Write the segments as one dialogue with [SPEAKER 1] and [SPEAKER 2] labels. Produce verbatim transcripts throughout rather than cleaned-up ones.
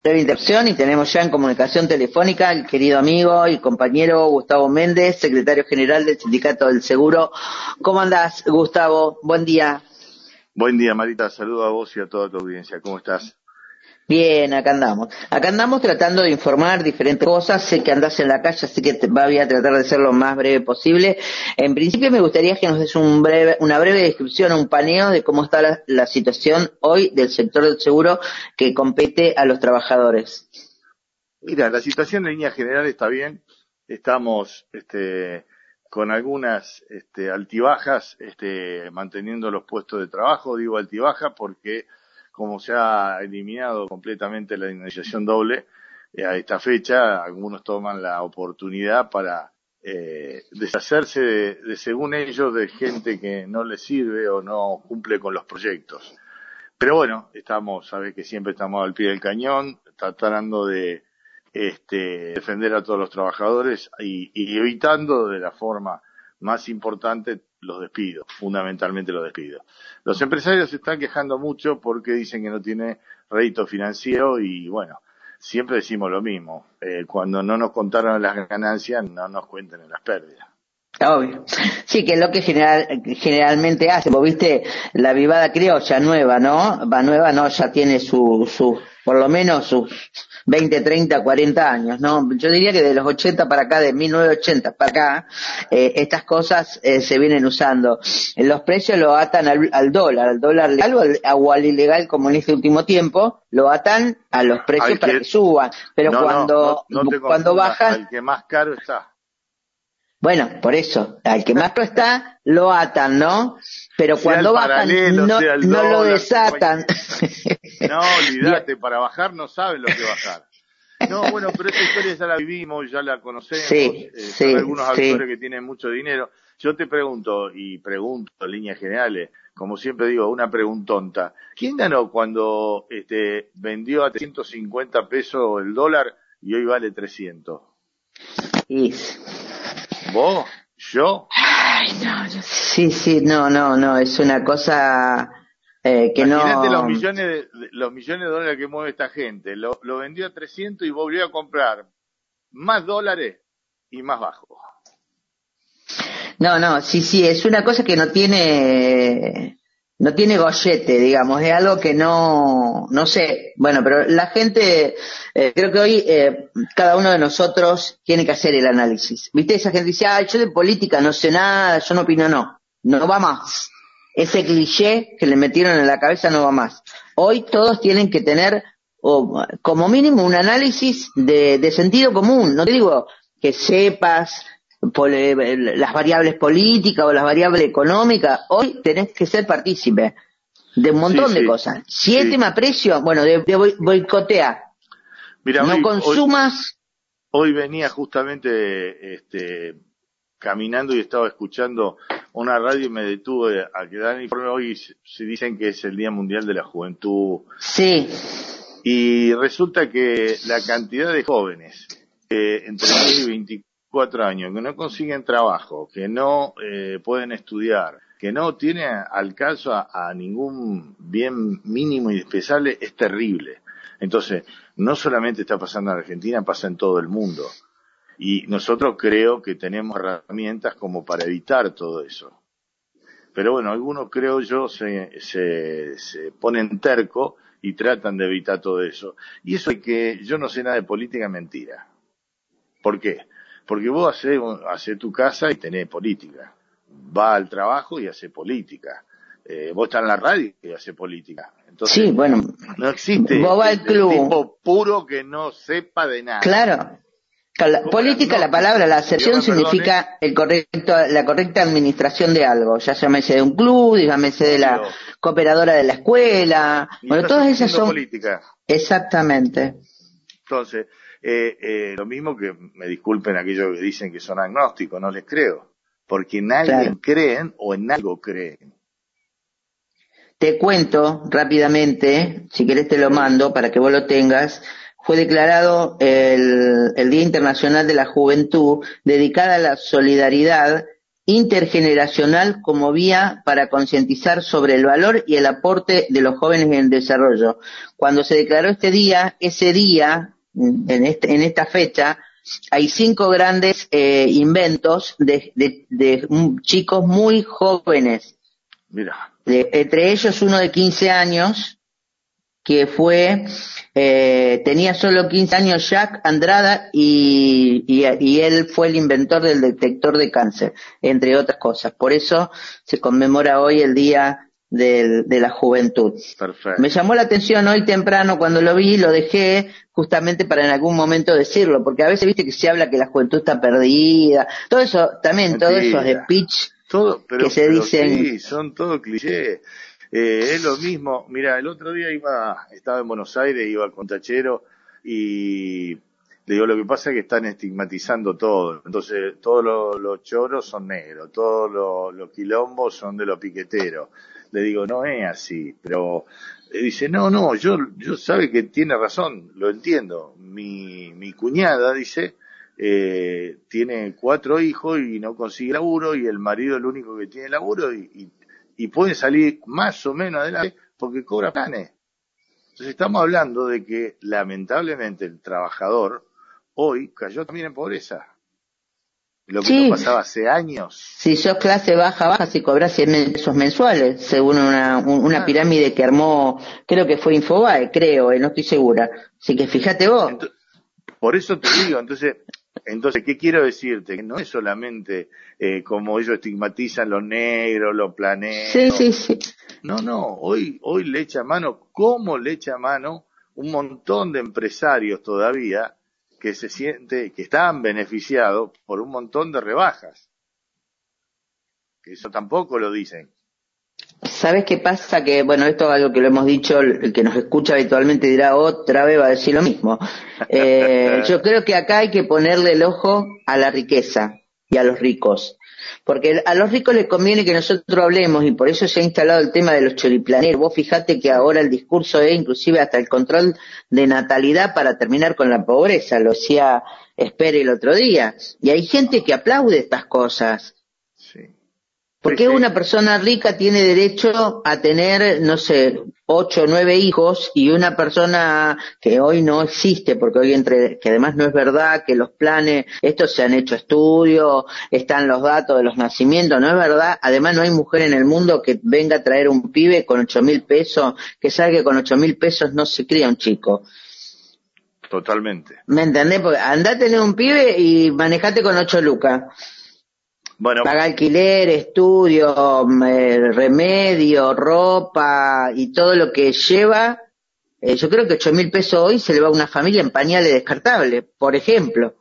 [SPEAKER 1] Breve interrupción y tenemos ya en comunicación telefónica al querido amigo y compañero Gustavo Méndez, secretario general del Sindicato del Seguro. ¿Cómo andás, Gustavo? Buen día.
[SPEAKER 2] Buen día, Marita. Saludo a vos y a toda tu audiencia. ¿Cómo estás?
[SPEAKER 1] Bien, acá andamos. Acá andamos tratando de informar diferentes cosas. Sé que andás en la calle, así que te, voy a tratar de ser lo más breve posible. En principio me gustaría que nos des un breve, una breve descripción, un paneo de cómo está la, la situación hoy del sector del seguro que compete a los trabajadores.
[SPEAKER 2] Mira, la situación en línea general está bien. Estamos este, con algunas este, altibajas este, manteniendo los puestos de trabajo. Digo altibaja porque como se ha eliminado completamente la indemnización doble eh, a esta fecha, algunos toman la oportunidad para eh, deshacerse de, de, según ellos, de gente que no les sirve o no cumple con los proyectos. Pero bueno, estamos, sabes que siempre estamos al pie del cañón, tratando de este, defender a todos los trabajadores y, y evitando de la forma más importante los despidos, fundamentalmente los despidos. Los empresarios se están quejando mucho porque dicen que no tiene rédito financiero y bueno, siempre decimos lo mismo, eh, cuando no nos contaron las ganancias, no nos cuenten en las pérdidas.
[SPEAKER 1] Obvio. Sí, que es lo que general, generalmente hace, vos viste la vivada criolla nueva, ¿no? Va nueva, no, ya tiene su, su, por lo menos sus veinte, treinta, cuarenta años, ¿no? Yo diría que de los ochenta para acá, de mil novecientos ochenta para acá, eh, estas cosas eh, se vienen usando. Los precios lo atan al, al dólar, al dólar legal o al, o al ilegal, como en este último tiempo, lo atan a los precios Hay para que, que suban. Pero
[SPEAKER 2] no,
[SPEAKER 1] cuando,
[SPEAKER 2] no, no, no
[SPEAKER 1] cuando bajan...
[SPEAKER 2] Al que más caro está.
[SPEAKER 1] Bueno, por eso, al que más está, lo atan, ¿no? Pero
[SPEAKER 2] sea
[SPEAKER 1] cuando bajan,
[SPEAKER 2] paralelo,
[SPEAKER 1] no,
[SPEAKER 2] no
[SPEAKER 1] dólar, lo desatan.
[SPEAKER 2] No, olvídate, para bajar no saben lo que bajar. No, bueno, pero esta historia ya la vivimos, ya la conocemos,
[SPEAKER 1] sí,
[SPEAKER 2] eh,
[SPEAKER 1] sí,
[SPEAKER 2] son algunos
[SPEAKER 1] sí.
[SPEAKER 2] actores que tienen mucho dinero. Yo te pregunto, y pregunto en líneas generales, como siempre digo, una preguntonta. ¿Quién ganó cuando este, vendió a ciento cincuenta pesos el dólar y hoy vale trescientos?
[SPEAKER 1] Y...
[SPEAKER 2] ¿Vos? ¿Yo?
[SPEAKER 1] Ay, no, yo... sí, sí, no, no, no, es una cosa eh, que
[SPEAKER 2] Imagínate
[SPEAKER 1] no...
[SPEAKER 2] los millones de, los millones de dólares que mueve esta gente. Lo, lo vendió a trescientos y volvió a comprar más dólares y más bajo.
[SPEAKER 1] No, no, sí, sí, es una cosa que no tiene... no tiene gollete, digamos, es algo que no, no sé, bueno, pero la gente, eh, creo que hoy eh, cada uno de nosotros tiene que hacer el análisis. ¿Viste? Esa gente dice, ah, yo de política no sé nada, yo no opino, no, no va más. Ese cliché que le metieron en la cabeza no va más. Hoy todos tienen que tener, o, como mínimo, un análisis de, de sentido común. No te digo que sepas las variables políticas o las variables económicas, hoy tenés que ser partícipe de un montón sí, de sí, cosas. Si el sí. tema precio, bueno, de, de boicotea.
[SPEAKER 2] Mira,
[SPEAKER 1] no
[SPEAKER 2] hoy,
[SPEAKER 1] consumas.
[SPEAKER 2] Hoy, hoy venía justamente este, caminando y estaba escuchando una radio y me detuve a que dan informe. Hoy se dicen que es el Día Mundial de la Juventud.
[SPEAKER 1] Sí.
[SPEAKER 2] Y resulta que la cantidad de jóvenes eh, entre diez y veinticuatro años que no consiguen trabajo, que no eh, pueden estudiar, que no tienen alcance a, a ningún bien mínimo y indispensable, es terrible. Entonces, no solamente está pasando en Argentina, pasa en todo el mundo. Y nosotros creo que tenemos herramientas como para evitar todo eso. Pero bueno, algunos creo yo se, se, se ponen terco y tratan de evitar todo eso. Y eso es que yo no sé nada de política, mentira. ¿Por qué? Porque vos hacés, hacés tu casa y tenés política. Va al trabajo y hace política. Eh, vos estás en la radio y hace política. Entonces,
[SPEAKER 1] sí, bueno.
[SPEAKER 2] No existe
[SPEAKER 1] vos va al
[SPEAKER 2] el,
[SPEAKER 1] club.
[SPEAKER 2] el tipo puro que no sepa de nada.
[SPEAKER 1] Claro. La política, la palabra, la acepción significa el correcto, la correcta administración de algo. Ya llámese de un club, llámese de la cooperadora de la escuela.
[SPEAKER 2] Y
[SPEAKER 1] bueno, todas esas son.
[SPEAKER 2] Política.
[SPEAKER 1] Exactamente.
[SPEAKER 2] Entonces, eh, eh, lo mismo que me disculpen aquellos que dicen que son agnósticos, no les creo. Porque en alguien claro. creen o en algo creen.
[SPEAKER 1] Te cuento rápidamente, si querés te lo mando para que vos lo tengas. Fue declarado el, el Día Internacional de la Juventud, dedicada a la solidaridad intergeneracional como vía para concientizar sobre el valor y el aporte de los jóvenes en el desarrollo. Cuando se declaró este día, ese día, en, este, en esta fecha, hay cinco grandes eh, inventos de, de, de chicos muy jóvenes.
[SPEAKER 2] Mira.
[SPEAKER 1] De, entre ellos uno de quince años, que fue, eh, tenía solo quince años, Jack Andrada, y, y, y él fue el inventor del detector de cáncer, entre otras cosas. Por eso se conmemora hoy el Día del, de la Juventud.
[SPEAKER 2] Perfecto.
[SPEAKER 1] Me llamó la atención hoy temprano cuando lo vi, lo dejé justamente para en algún momento decirlo, porque a veces viste que se habla que la juventud está perdida, todo eso, también,
[SPEAKER 2] Mentira.
[SPEAKER 1] todos esos speech
[SPEAKER 2] todo, pero,
[SPEAKER 1] que se
[SPEAKER 2] pero
[SPEAKER 1] dicen.
[SPEAKER 2] Sí, son todo clichés. Eh, es lo mismo. Mira, el otro día iba, estaba en Buenos Aires, iba con Tachero y le digo, lo que pasa es que están estigmatizando todo. Entonces, todos los, los choros son negros, todos los, los quilombos son de los piqueteros. Le digo, no es así, pero eh, dice, no, no, yo, yo sabe que tiene razón, lo entiendo. Mi, mi cuñada, dice, eh, tiene cuatro hijos y no consigue laburo y el marido es el único que tiene laburo y, y y pueden salir más o menos adelante porque cobra planes. Entonces estamos hablando de que lamentablemente el trabajador hoy cayó también en pobreza. Lo que
[SPEAKER 1] sí.
[SPEAKER 2] no pasaba hace años.
[SPEAKER 1] Si sos clase baja, baja, si cobras cien pesos mensuales, según una, una claro. pirámide que armó, creo que fue Infobae, creo, eh, no estoy segura. Así que fíjate vos.
[SPEAKER 2] Entonces, por eso te digo, entonces... Entonces, ¿qué quiero decirte? Que no es solamente eh, como ellos estigmatizan los negros, los planeros.
[SPEAKER 1] Sí, sí, sí.
[SPEAKER 2] No, no, hoy, hoy le echa mano, ¿cómo le echa mano un montón de empresarios todavía que se siente, que están beneficiados por un montón de rebajas? Que eso tampoco lo dicen.
[SPEAKER 1] ¿Sabes qué pasa? Que, bueno, esto es algo que lo hemos dicho, el que nos escucha habitualmente dirá otra vez va a decir lo mismo. Eh, yo creo que acá hay que ponerle el ojo a la riqueza y a los ricos. Porque a los ricos les conviene que nosotros hablemos y por eso se ha instalado el tema de los choriplaneros. Vos fijate que ahora el discurso es inclusive hasta el control de natalidad para terminar con la pobreza, lo decía Espere el otro día. Y hay gente que aplaude estas cosas.
[SPEAKER 2] Sí.
[SPEAKER 1] ¿Por qué una persona rica tiene derecho a tener, no sé, ocho o nueve hijos y una persona que hoy no existe, porque hoy entre, que además no es verdad que los planes, estos se han hecho estudios, están los datos de los nacimientos, no es verdad, además no hay mujer en el mundo que venga a traer un pibe con ocho mil pesos, que sabe que con ocho mil pesos no se cría un chico.
[SPEAKER 2] Totalmente.
[SPEAKER 1] ¿Me entendés? Porque andá a tener un pibe y manejate con ocho lucas.
[SPEAKER 2] Bueno,
[SPEAKER 1] paga alquiler, estudio, eh, remedio, ropa y todo lo que lleva. Eh, yo creo que ocho mil pesos hoy se le va a una familia en pañales descartables, por ejemplo.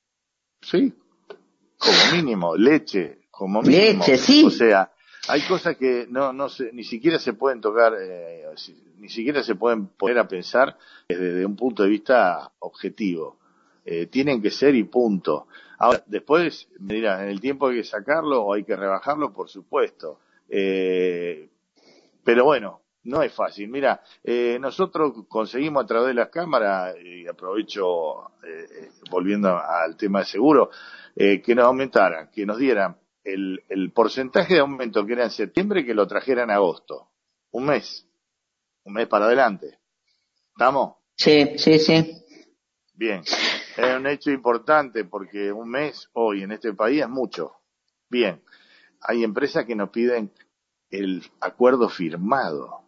[SPEAKER 2] Sí, como mínimo, leche, como mínimo.
[SPEAKER 1] Leche, sí.
[SPEAKER 2] O sea, hay cosas que no, no se, ni siquiera se pueden tocar, eh, ni siquiera se pueden poner a pensar desde un punto de vista objetivo. Eh, tienen que ser y punto. Ahora, después me dirán, ¿en el tiempo hay que sacarlo o hay que rebajarlo? Por supuesto. Eh, pero bueno, no es fácil. Mira, eh, nosotros conseguimos a través de las cámaras, y aprovecho, eh, volviendo al tema de seguro, eh, que nos aumentaran, que nos dieran el, el porcentaje de aumento que era en septiembre, que lo trajeran en agosto. Un mes. Un mes para adelante. ¿Estamos?
[SPEAKER 1] Sí, sí, sí.
[SPEAKER 2] Bien. Es un hecho importante porque un mes hoy en este país es mucho. Bien. Hay empresas que nos piden el acuerdo firmado.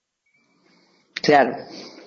[SPEAKER 1] Claro.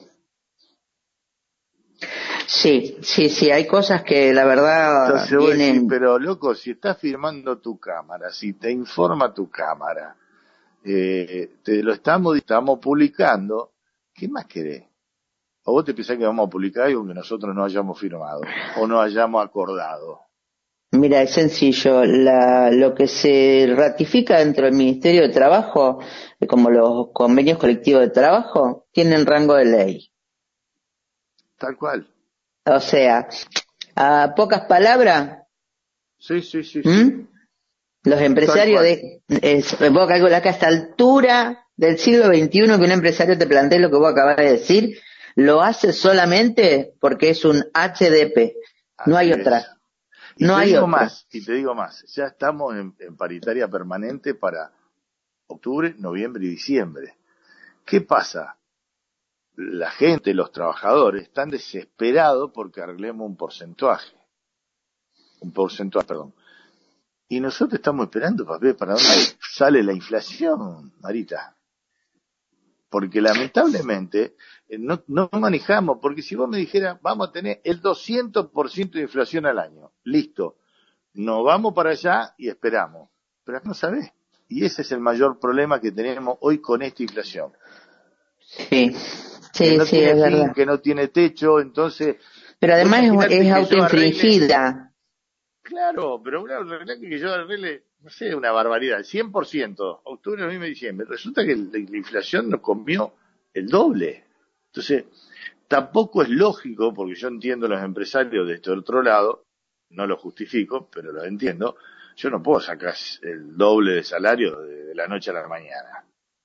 [SPEAKER 1] Sí, sí, sí, hay cosas que la verdad
[SPEAKER 2] Entonces
[SPEAKER 1] vienen...
[SPEAKER 2] vos decís, pero loco, si estás firmando tu cámara, si te informa tu cámara, eh, te lo estamos, estamos publicando, ¿qué más querés? ¿O vos te pensás que vamos a publicar algo que nosotros no hayamos firmado o no hayamos acordado?
[SPEAKER 1] Mira, es sencillo. La, lo que se ratifica dentro del Ministerio de Trabajo, como los convenios colectivos de trabajo, tienen rango de ley.
[SPEAKER 2] Tal cual.
[SPEAKER 1] O sea, a pocas palabras,
[SPEAKER 2] sí, sí, sí,
[SPEAKER 1] ¿Mm?
[SPEAKER 2] sí.
[SPEAKER 1] Los empresarios de, es, vos calcular que a esta altura del siglo veintiuno que un empresario te plantee lo que vos acabas de decir, lo hace solamente porque es un H D P. No
[SPEAKER 2] Así
[SPEAKER 1] hay
[SPEAKER 2] es.
[SPEAKER 1] otra.
[SPEAKER 2] Y
[SPEAKER 1] no
[SPEAKER 2] te
[SPEAKER 1] hay
[SPEAKER 2] digo
[SPEAKER 1] otro.
[SPEAKER 2] más, y te digo más, ya estamos en, en paritaria permanente para octubre, noviembre y diciembre. ¿Qué pasa? La gente, los trabajadores, están desesperados porque arreglemos un porcentaje. Un porcentaje, perdón. Y nosotros estamos esperando para ver para dónde sale la inflación, Marita. Porque lamentablemente eh, no, no manejamos, porque si vos me dijeras, vamos a tener el doscientos por ciento de inflación al año, listo, nos vamos para allá y esperamos. Pero acá no sabés. Y ese es el mayor problema que tenemos hoy con esta inflación.
[SPEAKER 1] Sí,
[SPEAKER 2] Que
[SPEAKER 1] sí,
[SPEAKER 2] no
[SPEAKER 1] sí,
[SPEAKER 2] tiene
[SPEAKER 1] es
[SPEAKER 2] fin,
[SPEAKER 1] verdad.
[SPEAKER 2] que no tiene techo, entonces,
[SPEAKER 1] Pero
[SPEAKER 2] vos
[SPEAKER 1] además es,
[SPEAKER 2] imaginate
[SPEAKER 1] es
[SPEAKER 2] que yo arregle,
[SPEAKER 1] autoinfringida.
[SPEAKER 2] claro, pero una realidad que yo arregle, no sé, una barbaridad, cien por ciento, octubre, noviembre, diciembre. Resulta que la, la inflación nos comió el doble. Entonces, tampoco es lógico, porque yo entiendo a los empresarios de este otro lado, no lo justifico, pero lo entiendo, yo no puedo sacar el doble de salario de, de la noche a la mañana.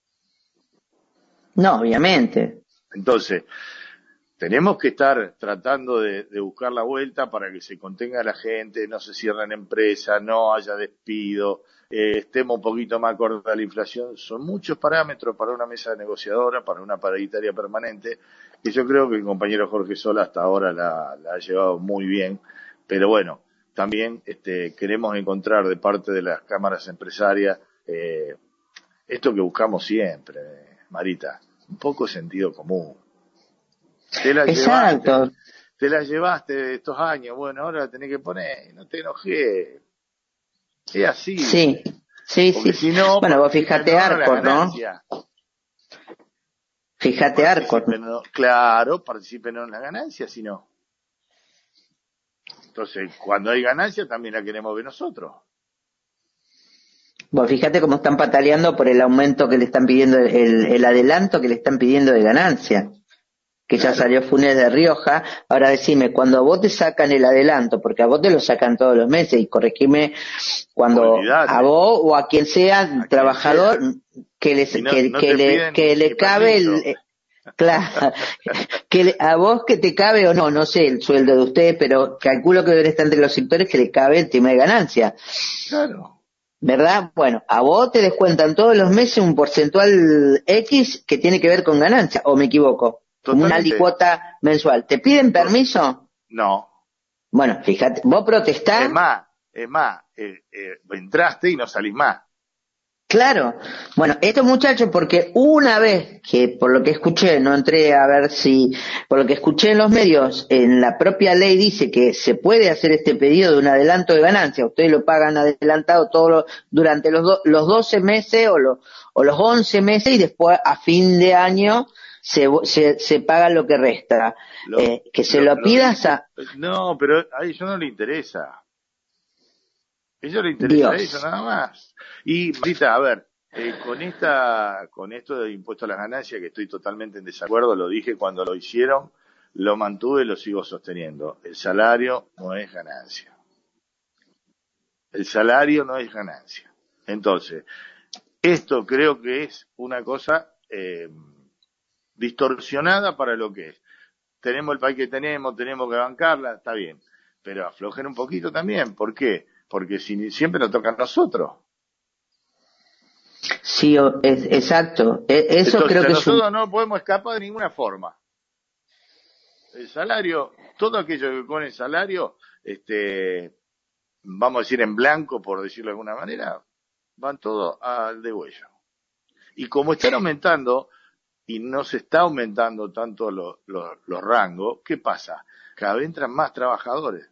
[SPEAKER 1] No, obviamente.
[SPEAKER 2] Entonces, tenemos que estar tratando de, de buscar la vuelta para que se contenga la gente, no se cierren empresas, no haya despido, eh, estemos un poquito más acordes a la inflación. Son muchos parámetros para una mesa negociadora, para una paritaria permanente, que yo creo que el compañero Jorge Sola hasta ahora la, la ha llevado muy bien. Pero bueno, también este, queremos encontrar de parte de las cámaras empresarias eh, esto que buscamos siempre, Marita, un poco de sentido común. Te la llevaste,
[SPEAKER 1] Exacto.
[SPEAKER 2] te la llevaste de estos años, bueno, ahora la tenés que poner, no te enojes, es así,
[SPEAKER 1] Sí, sí,
[SPEAKER 2] porque
[SPEAKER 1] sí.
[SPEAKER 2] si no,
[SPEAKER 1] Bueno, vos
[SPEAKER 2] participen
[SPEAKER 1] fíjate
[SPEAKER 2] en la
[SPEAKER 1] Arcor, ¿no?
[SPEAKER 2] ganancia,
[SPEAKER 1] Fíjate Arcor.
[SPEAKER 2] participen, claro, participen en la ganancia, si no. Entonces, cuando hay ganancia también la queremos ver nosotros.
[SPEAKER 1] Vos fíjate cómo están pataleando por el aumento que le están pidiendo, el, el adelanto que le están pidiendo de ganancia. Que ya
[SPEAKER 2] Claro.
[SPEAKER 1] salió Funes de Rioja. Ahora decime, cuando a vos te sacan el adelanto, porque a vos te lo sacan todos los meses, y corregime, cuando
[SPEAKER 2] Olvídate.
[SPEAKER 1] a vos o a quien sea
[SPEAKER 2] A
[SPEAKER 1] trabajador
[SPEAKER 2] quien sea.
[SPEAKER 1] que les,
[SPEAKER 2] No,
[SPEAKER 1] que,
[SPEAKER 2] no
[SPEAKER 1] que le,
[SPEAKER 2] piden
[SPEAKER 1] que
[SPEAKER 2] ni,
[SPEAKER 1] le
[SPEAKER 2] ni
[SPEAKER 1] cabe el,
[SPEAKER 2] permiso.
[SPEAKER 1] eh, claro, que le, a vos que te cabe o no, no sé el sueldo de ustedes, pero calculo que deben estar entre los sectores que le cabe el tema de ganancia.
[SPEAKER 2] Claro.
[SPEAKER 1] ¿Verdad? Bueno, a vos te descuentan todos los meses un porcentual X que tiene que ver con ganancia, ¿o me equivoco? Como una
[SPEAKER 2] Totalmente.
[SPEAKER 1] alicuota mensual. ¿Te piden permiso?
[SPEAKER 2] No.
[SPEAKER 1] Bueno, fíjate, vos protestás.
[SPEAKER 2] Es más, es más, eh, eh, entraste y no salís más.
[SPEAKER 1] Claro. Bueno, estos muchachos, porque una vez que, por lo que escuché, no entré a ver si, por lo que escuché en los medios, en la propia ley dice que se puede hacer este pedido de un adelanto de ganancia. Ustedes lo pagan adelantado todo lo, durante los, do, los doce meses o, lo, o los once meses y después a fin de año se, se, se paga lo que resta.
[SPEAKER 2] Lo,
[SPEAKER 1] eh, que se
[SPEAKER 2] lo,
[SPEAKER 1] lo
[SPEAKER 2] lo
[SPEAKER 1] pidas
[SPEAKER 2] dice,
[SPEAKER 1] a...
[SPEAKER 2] no, pero a ellos no le interesa. A ellos le interesa a ellos
[SPEAKER 1] Dios.
[SPEAKER 2] nada más. Y, Rita, a ver, eh, con esta, con esto de impuesto a las ganancias, que estoy totalmente en desacuerdo, lo dije cuando lo hicieron, lo mantuve y lo sigo sosteniendo. El salario no es ganancia. El salario no es ganancia. Entonces, esto creo que es una cosa eh, distorsionada para lo que es. Tenemos el país que tenemos, tenemos que bancarla, está bien. Pero aflojen un poquito también. ¿Por qué? Porque si, siempre nos toca a nosotros.
[SPEAKER 1] Sí, es, exacto. Eso
[SPEAKER 2] Entonces,
[SPEAKER 1] creo que es
[SPEAKER 2] nosotros
[SPEAKER 1] un...
[SPEAKER 2] no podemos escapar de ninguna forma. El salario, todo aquello que pone salario, este, vamos a decir en blanco, por decirlo de alguna manera, van todos al degüello. Y como están aumentando, y no se está aumentando tanto los, los, los rangos, ¿qué pasa? Cada vez entran más trabajadores.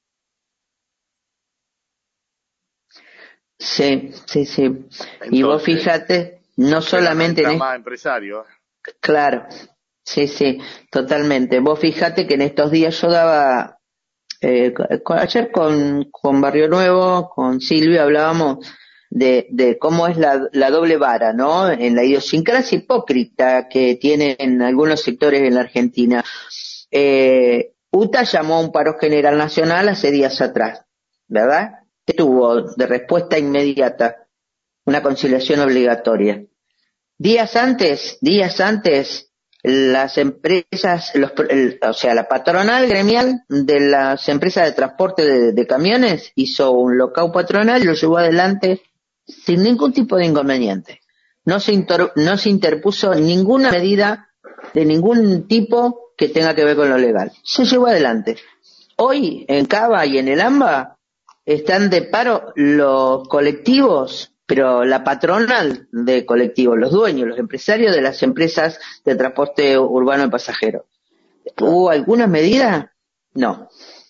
[SPEAKER 1] Sí, sí, sí.
[SPEAKER 2] Entonces,
[SPEAKER 1] Y vos fíjate, no solamente
[SPEAKER 2] no
[SPEAKER 1] en
[SPEAKER 2] más empresarios.
[SPEAKER 1] claro, sí, sí, totalmente. Vos fíjate que en estos días yo daba, eh, con, ayer con, con Barrio Nuevo, con Silvio, hablábamos de, de cómo es la, la doble vara, ¿no? En la idiosincrasia hipócrita que tienen algunos sectores en la Argentina. Eh, U T A llamó a un paro general nacional hace días atrás, ¿verdad? ¿Qué tuvo de respuesta inmediata? Una conciliación obligatoria. Días antes, días antes, las empresas, los, el, o sea, la patronal gremial de las empresas de transporte de, de camiones hizo un lockout patronal y lo llevó adelante sin ningún tipo de inconveniente. No se, inter, no se interpuso ninguna medida de ningún tipo que tenga que ver con lo legal. Se llevó adelante. Hoy, en Cava y en el AMBA, están de paro los colectivos, pero la patronal de colectivos, los dueños, los empresarios de las empresas de transporte urbano de pasajeros. ¿Hubo alguna medida? No.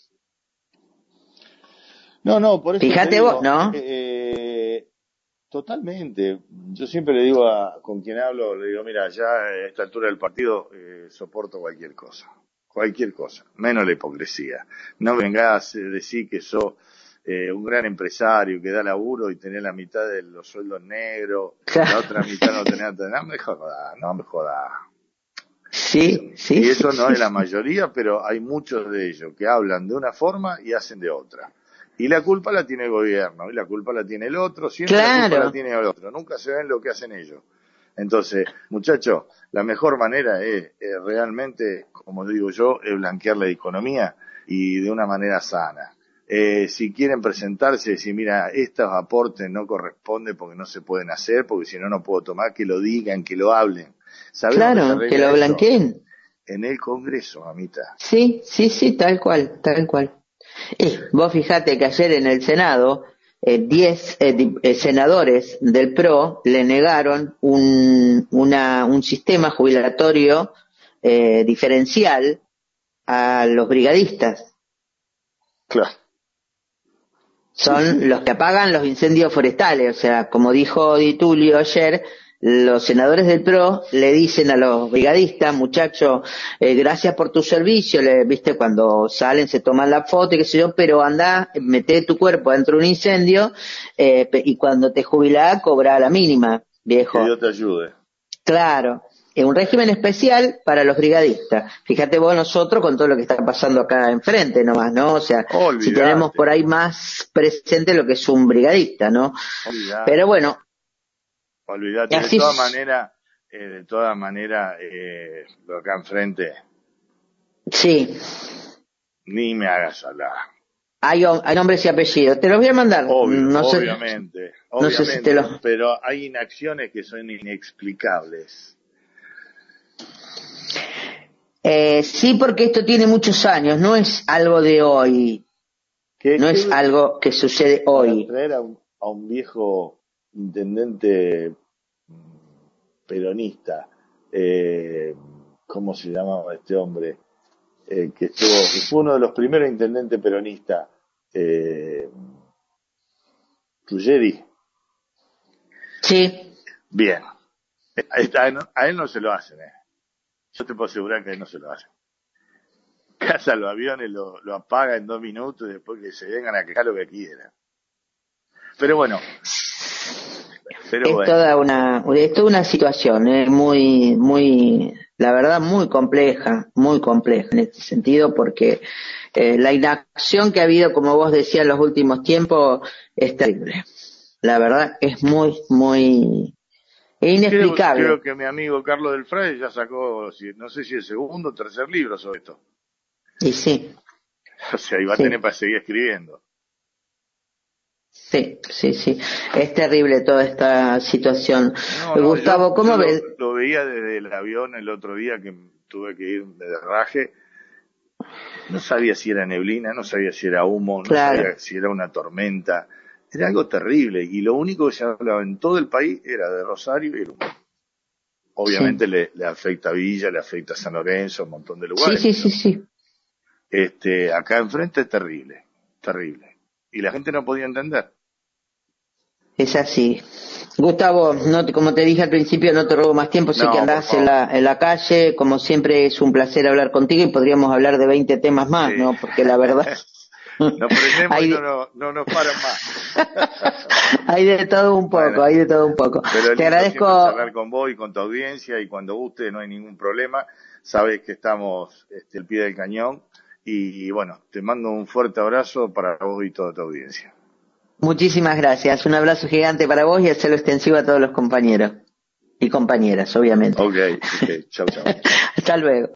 [SPEAKER 2] No, no, por eso
[SPEAKER 1] Fíjate
[SPEAKER 2] te digo,
[SPEAKER 1] vos, ¿no?
[SPEAKER 2] Eh, totalmente. Yo siempre le digo a con quien hablo, le digo, mira, ya a esta altura del partido eh, soporto cualquier cosa. Cualquier cosa, menos la hipocresía. No me vengas a decir que sos eh, un gran empresario que da laburo y tenés la mitad de los sueldos negros, la otra mitad no tenés, no me jodas, no me jodas.
[SPEAKER 1] Sí, sí.
[SPEAKER 2] Y eso
[SPEAKER 1] sí,
[SPEAKER 2] no
[SPEAKER 1] sí,
[SPEAKER 2] es la
[SPEAKER 1] sí.
[SPEAKER 2] mayoría, pero hay muchos de ellos que hablan de una forma y hacen de otra. Y la culpa la tiene el gobierno, y la culpa la tiene el otro, siempre la culpa
[SPEAKER 1] Claro.
[SPEAKER 2] la tiene el otro, nunca se ven lo que hacen ellos. Entonces, muchachos, la mejor manera es, es realmente, como digo yo, es blanquear la economía y de una manera sana. Eh, si quieren presentarse y decir, mira, estos aportes no corresponden porque no se pueden hacer, porque si no, no puedo tomar, que lo digan, que lo hablen. ¿Sabés dónde se
[SPEAKER 1] Claro, que
[SPEAKER 2] arregla
[SPEAKER 1] lo
[SPEAKER 2] eso?
[SPEAKER 1] blanqueen.
[SPEAKER 2] En el Congreso, mamita.
[SPEAKER 1] Sí, sí, sí, tal cual, tal cual. Eh, vos fijate que ayer en el Senado, eh, diez eh, di- eh, senadores del P R O le negaron un, una, un sistema jubilatorio eh, diferencial a los brigadistas.
[SPEAKER 2] Claro. Sí,
[SPEAKER 1] Son
[SPEAKER 2] sí.
[SPEAKER 1] los que apagan los incendios forestales. O sea, como dijo Di Tulio ayer, los senadores del P R O le dicen a los brigadistas, muchacho, eh, gracias por tu servicio, le, viste, cuando salen se toman la foto y qué sé yo, pero anda, mete tu cuerpo dentro de un incendio eh, y cuando te jubilás cobra la mínima,
[SPEAKER 2] Que
[SPEAKER 1] viejo.
[SPEAKER 2] Dios te ayude.
[SPEAKER 1] Claro, es un régimen especial para los brigadistas. Fíjate vos nosotros con todo lo que está pasando acá enfrente nomás, ¿no? O sea, si tenemos
[SPEAKER 2] Olvídate,
[SPEAKER 1] por ahí más presente lo que es un brigadista, ¿no? Pero
[SPEAKER 2] olvídate,
[SPEAKER 1] bueno,
[SPEAKER 2] olvídate. De
[SPEAKER 1] así
[SPEAKER 2] todas
[SPEAKER 1] es,
[SPEAKER 2] maneras, eh, de todas maneras, eh, lo acá enfrente,
[SPEAKER 1] sí,
[SPEAKER 2] ni me hagas hablar.
[SPEAKER 1] hay, hom- hay nombres y apellidos. Te los voy a mandar,
[SPEAKER 2] Obvio,
[SPEAKER 1] no sé,
[SPEAKER 2] obviamente,
[SPEAKER 1] no sé si te
[SPEAKER 2] obviamente,
[SPEAKER 1] los...
[SPEAKER 2] pero hay inacciones que son inexplicables.
[SPEAKER 1] Eh, sí, porque esto tiene muchos años, no es algo de hoy,
[SPEAKER 2] ¿Qué,
[SPEAKER 1] no es
[SPEAKER 2] qué,
[SPEAKER 1] algo que sucede
[SPEAKER 2] para
[SPEAKER 1] hoy.
[SPEAKER 2] traer a un, a un viejo intendente mm, peronista, eh, ¿cómo se llamaba este hombre? Eh, que estuvo, que fue uno de los primeros intendentes peronistas, eh, Ruggeri.
[SPEAKER 1] Sí,
[SPEAKER 2] Bien, a, esta- a él no se lo hacen, eh. Yo te puedo asegurar que a él no se lo hacen. Caza los aviones, lo, lo apaga en dos minutos y después que se vengan a quejar lo que quieran. Pero bueno, pero
[SPEAKER 1] es
[SPEAKER 2] bueno.
[SPEAKER 1] toda una, es toda una situación, es muy, muy, la verdad, muy compleja, muy compleja en este sentido, porque eh, la inacción que ha habido, como vos decías, en los últimos tiempos, es terrible. La verdad, es muy, muy, es
[SPEAKER 2] Y creo, creo
[SPEAKER 1] inexplicable.
[SPEAKER 2] que mi amigo Carlos del Fraile ya sacó, si- no sé si el segundo o tercer libro sobre esto.
[SPEAKER 1] Y sí,
[SPEAKER 2] O sea, iba a tener
[SPEAKER 1] sí,
[SPEAKER 2] para seguir escribiendo.
[SPEAKER 1] sí, sí, sí. Es terrible toda esta situación.
[SPEAKER 2] No,
[SPEAKER 1] Eh,
[SPEAKER 2] no, yo,
[SPEAKER 1] Gustavo,
[SPEAKER 2] yo
[SPEAKER 1] ¿cómo
[SPEAKER 2] lo,
[SPEAKER 1] ves?
[SPEAKER 2] lo veía desde el avión el otro día que tuve que ir de derraje. No sabía si era neblina, no sabía si era humo, no
[SPEAKER 1] Claro,
[SPEAKER 2] sabía si era una tormenta. Era algo terrible y lo único que se hablaba en todo el país era de Rosario y el humo.
[SPEAKER 1] sí.
[SPEAKER 2] Obviamente le, le afecta a Villa, le afecta a San Lorenzo, un montón de
[SPEAKER 1] Sí,
[SPEAKER 2] lugares,
[SPEAKER 1] sí, sí,
[SPEAKER 2] pero
[SPEAKER 1] sí.
[SPEAKER 2] este, acá enfrente es terrible, terrible. Y la gente no podía entender.
[SPEAKER 1] Es así. Gustavo, no te- como te dije al principio, no te robo más tiempo, sé que
[SPEAKER 2] No, por
[SPEAKER 1] andás en
[SPEAKER 2] favor.
[SPEAKER 1] la, en la calle, como siempre es un placer hablar contigo y podríamos hablar de veinte temas más,
[SPEAKER 2] Sí.
[SPEAKER 1] ¿no? Porque la verdad,
[SPEAKER 2] Nos prendemos y
[SPEAKER 1] hay
[SPEAKER 2] no,
[SPEAKER 1] de,
[SPEAKER 2] no, no nos paran más.
[SPEAKER 1] hay de todo un poco,
[SPEAKER 2] Bueno,
[SPEAKER 1] hay de todo un poco.
[SPEAKER 2] pero es
[SPEAKER 1] Te
[SPEAKER 2] lindo siempre charlar
[SPEAKER 1] agradezco,
[SPEAKER 2] con vos y con tu audiencia y cuando guste no hay ningún problema. Sabes que estamos este, al pie del cañón y bueno, te mando un fuerte abrazo para vos y toda tu audiencia.
[SPEAKER 1] muchísimas gracias, un abrazo gigante para vos y hacerlo extensivo a todos los compañeros. y compañeras, obviamente.
[SPEAKER 2] Ok, ok, chau, chau.
[SPEAKER 1] Hasta luego.